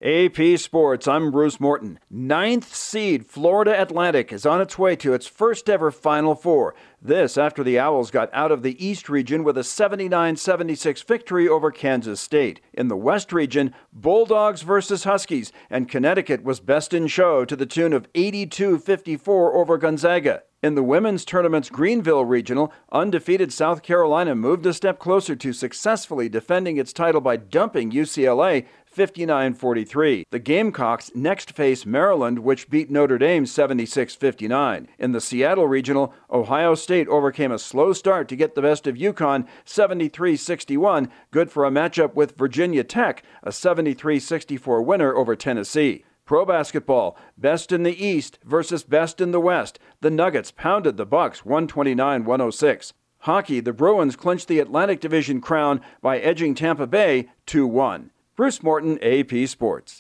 AP Sports, I'm Bruce Morton. Ninth seed Florida Atlantic is on its way to its first ever Final Four. This after the Owls got out of the East region with a 79-76 victory over Kansas State. In the West region, Bulldogs versus Huskies, and Connecticut was best in show to the tune of 82-54 over Gonzaga. In the women's tournament's Greenville Regional, undefeated South Carolina moved a step closer to successfully defending its title by dumping UCLA 59-43. The Gamecocks next face Maryland, which beat Notre Dame 76-59. In the Seattle Regional, Ohio State overcame a slow start to get the best of UConn 73-61, good for a matchup with Virginia Tech, a 73-64 winner over Tennessee. Pro basketball, best in the East versus best in the West. The Nuggets pounded the Bucks 129-106. Hockey, the Bruins clinched the Atlantic Division crown by edging Tampa Bay 2-1. Bruce Morton, AP Sports.